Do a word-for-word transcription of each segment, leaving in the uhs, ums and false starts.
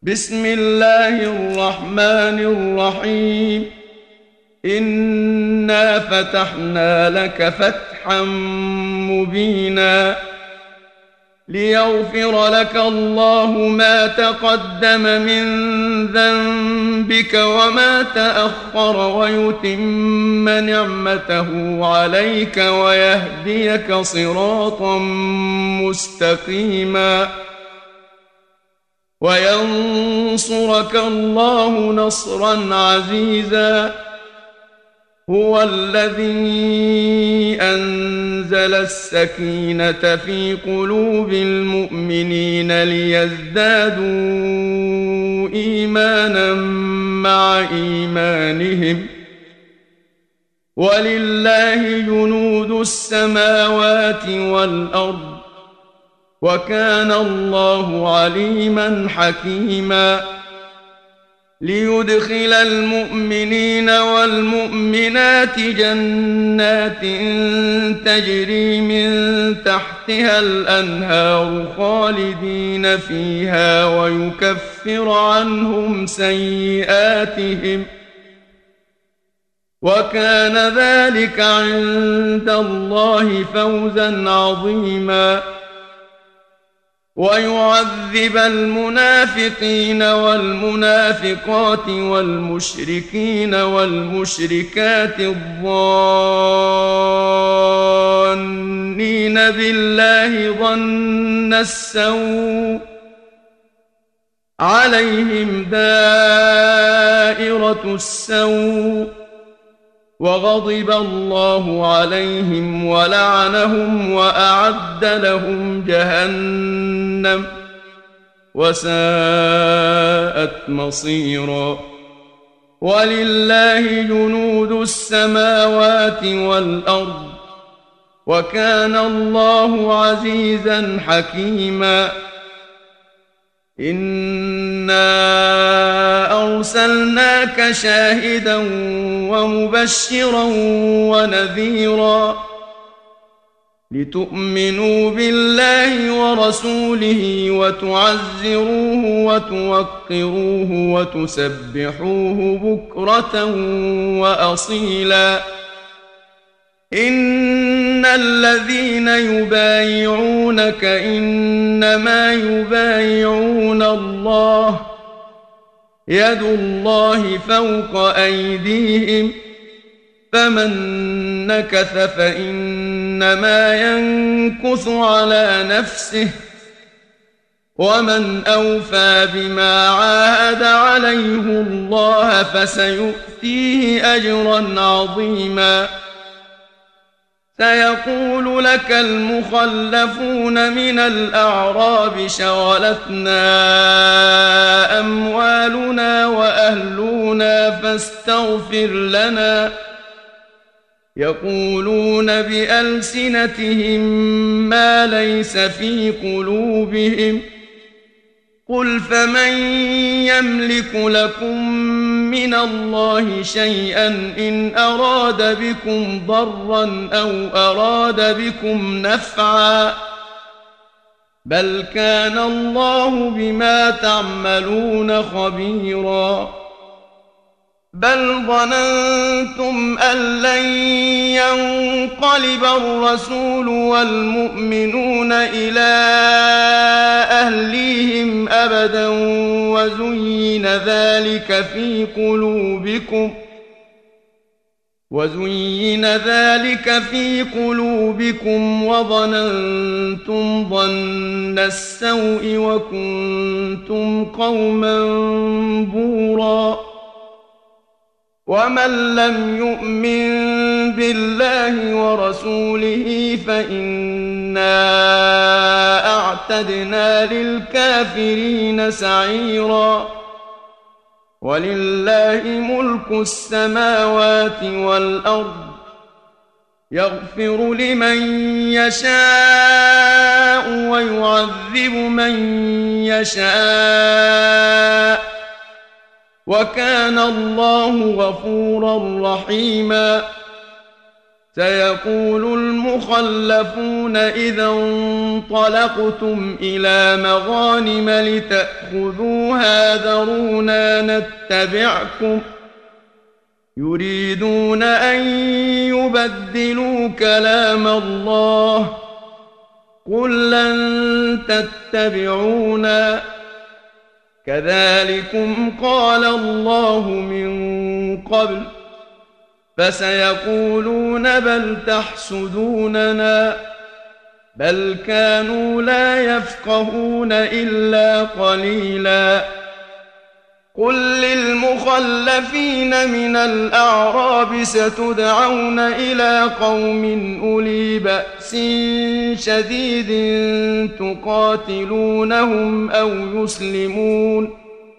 بسم الله الرحمن الرحيم. إنا فتحنا لك فتحا مبينا ليغفر لك الله ما تقدم من ذنبك وما تأخر ويتم نعمته عليك ويهديك صراطا مستقيما وينصرك الله نصرا عزيزا. هو الذي أنزل السكينة في قلوب المؤمنين ليزدادوا إيمانا مع إيمانهم ولله جنود السماوات والأرض وكان الله عليما حكيما. ليدخل المؤمنين والمؤمنات جنات تجري من تحتها الأنهار خالدين فيها ويكفر عنهم سيئاتهم وكان ذلك عند الله فوزا عظيما. ويعذب المنافقين والمنافقات والمشركين والمشركات الظانين بالله ظن السوء عليهم دائرة السوء وغضب الله عليهم ولعنهم وأعد لهم جهنم وساءت مصيرا. ولله جنود السماوات والأرض وكان الله عزيزا حكيما. إنا أرسلناك شاهدا ومبشرا ونذيرا لتؤمنوا بالله ورسوله وتعزروه وتوقروه وتسبحوه بكرة وأصيلا. إن الذين يبايعونك إنما يبايعون الله يد الله فوق أيديهم فمن نكث فإنما ينكث على نفسه ومن أوفى بما عاهد عليه الله فسيؤتيه أجرا عظيما. سيقول لك المخلفون من الأعراب شغلتنا أموالنا وأهلنا فاستغفر لنا يقولون بألسنتهم ما ليس في قلوبهم قل فمن يملك لكم من الله شيئا إن أراد بكم ضرا أو أراد بكم نفعا بل كان الله بما تعملون خبيرا. بل ظننتم أن لن ينقلب الرسول والمؤمنون إلى أهليهم أبدا وزين ذلك في قلوبكم وزين ذلك في قلوبكم وظننتم ظن السوء وكنتم قوما بورا. ومن لم يؤمن بالله ورسوله فإنا أعتدنا للكافرين سعيرا. ولله ملك السماوات والأرض يغفر لمن يشاء ويعذب من يشاء وكان الله غفورا رحيما. سيقول المخلفون إذا انطلقتم إلى مغانم لتأخذوها ذرونا نتبعكم يريدون أن يبدلوا كلام الله قل لن تتبعونا كذلكم قال الله من قبل فسيقولون بل تحسدوننا بل كانوا لا يفقهون إلا قليلا قل للمخلفين من الأعراب ستدعون إلى قوم أولي بأس شديد تقاتلونهم أو يسلمون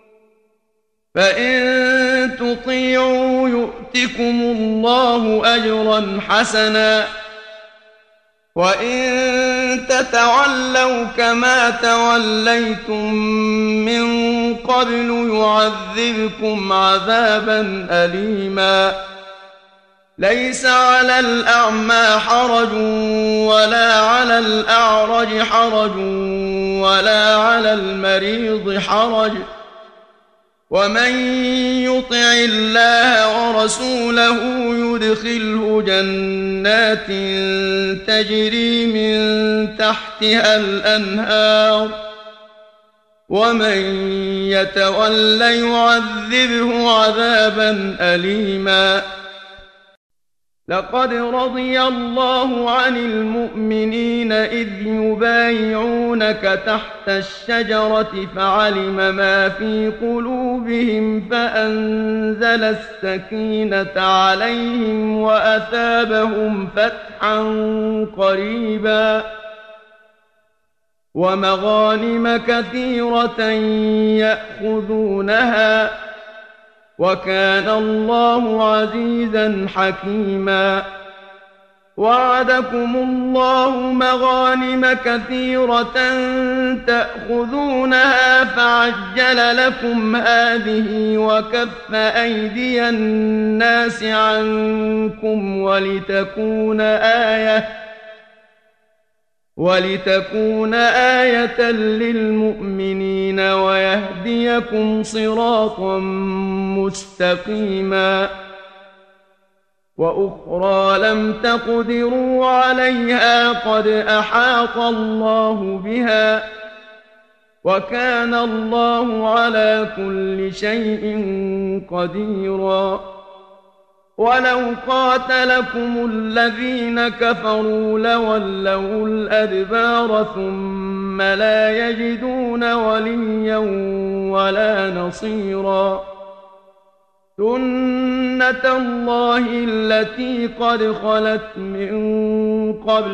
فإن تطيعوا يؤتكم الله أجرا حسنا وإن تتولوا كما توليتم من قبل يعذبكم عذابا أليما ليس على الأعمى حرج ولا على الأعرج حرج ولا على المريض حرج ومن يطع الله ورسوله يدخله جنات تجري من تحتها الأنهار ومن يتول يعذبه عذابا أليما لقد رضي الله عن المؤمنين إذ يبايعونك تحت الشجرة فعلم ما في قلوبهم فأنزل السكينة عليهم وأثابهم فتحا قريبا ومغانم كثيرة يأخذونها وكان الله عزيزا حكيما وعدكم الله مغانم كثيرة تأخذونها فعجل لكم هذه وكف أيدي الناس عنكم ولتكون آية ولتكون آية للمؤمنين ويهديكم صراطا مستقيما وأخرى لم تقدروا عليها قد أحاط الله بها وكان الله على كل شيء قديرا ولو قاتلكم الذين كفروا لولوا الأدبار ثم لا يجدون وليا ولا نصيرا سنة الله التي قد خلت من قبل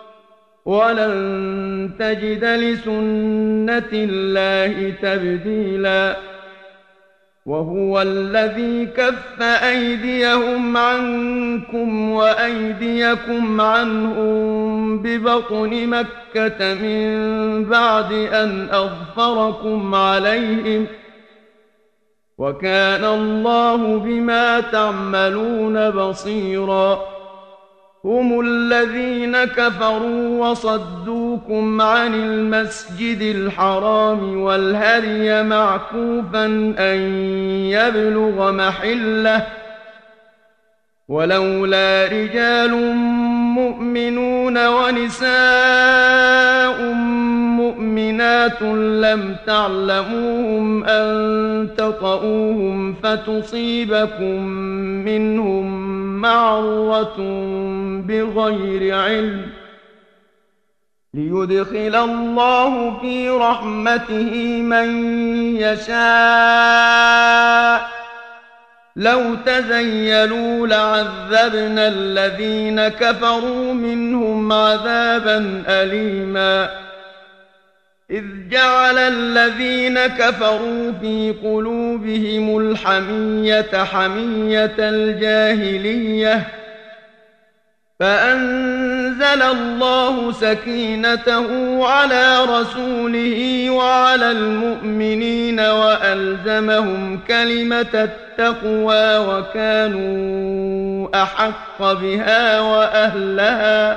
ولن تجد لسنة الله تبديلا وهو الذي كف أيديهم عنكم وأيديكم عنهم ببطن مكة من بعد أن أظفركم عليهم وكان الله بما تعملون بصيرا هم الذين كفروا وصدوكم عن المسجد الحرام والهدي معكوفا أن يبلغ محله ولولا رجال مؤمنون ونساء مؤمنات لم تعلموهم أن تطؤوهم فتصيبكم منهم معرة بغير علم ليدخل الله في رحمته من يشاء لو تزيلوا لعذبنا الذين كفروا منهم عذابا أليما إذ جعل الذين كفروا في قلوبهم الحمية حمية الجاهلية فأنزل الله سكينته على رسوله وعلى المؤمنين وألزمهم كلمة التقوى وكانوا أحق بها وأهلها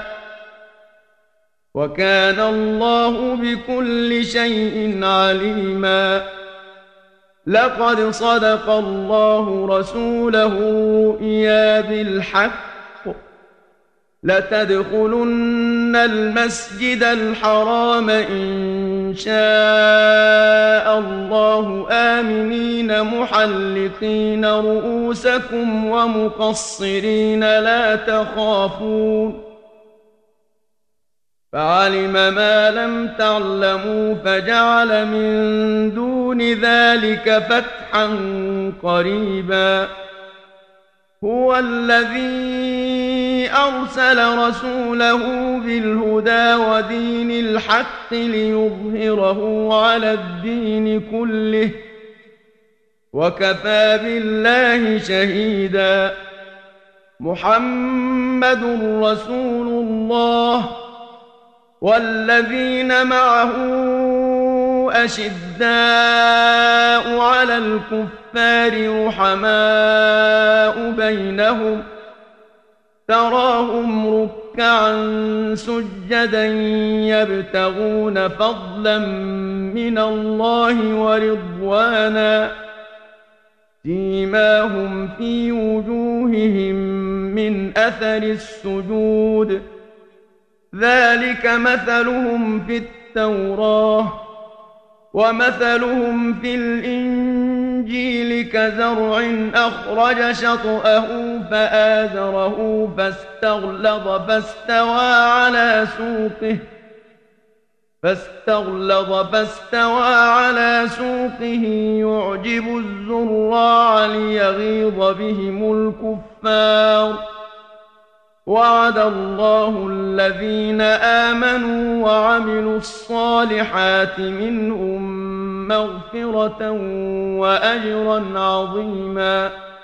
وكان الله بكل شيء عليما. لقد صدق الله رسوله الرؤيا بالحق لتدخلن المسجد الحرام إن شاء الله آمنين محلقين رؤوسكم ومقصرين لا تخافون فعلم ما لم تعلموا فجعل من دون ذلك فتحا قريبا. هو الذي أرسل رسوله بالهدى ودين الحق ليظهره على الدين كله وكفى بالله شهيدا. محمد رسول الله والذين معه أشداء على الكفار رحماء بينهم تراهم ركعا سجدا يبتغون فضلا من الله ورضوانا سيماهم في وجوههم من أثر السجود ذلك مثلهم في التوراة ومثلهم في الإنجيل كزرع أخرج شطأه فآزره فاستغلظ فاستوى على سوقه فاستغلظ فاستوى على سوقه يعجب الزراع ليغيظ بهم الكفار. وعد الله الذين آمنوا وعملوا الصالحات منهم مغفرة وأجرا عظيما.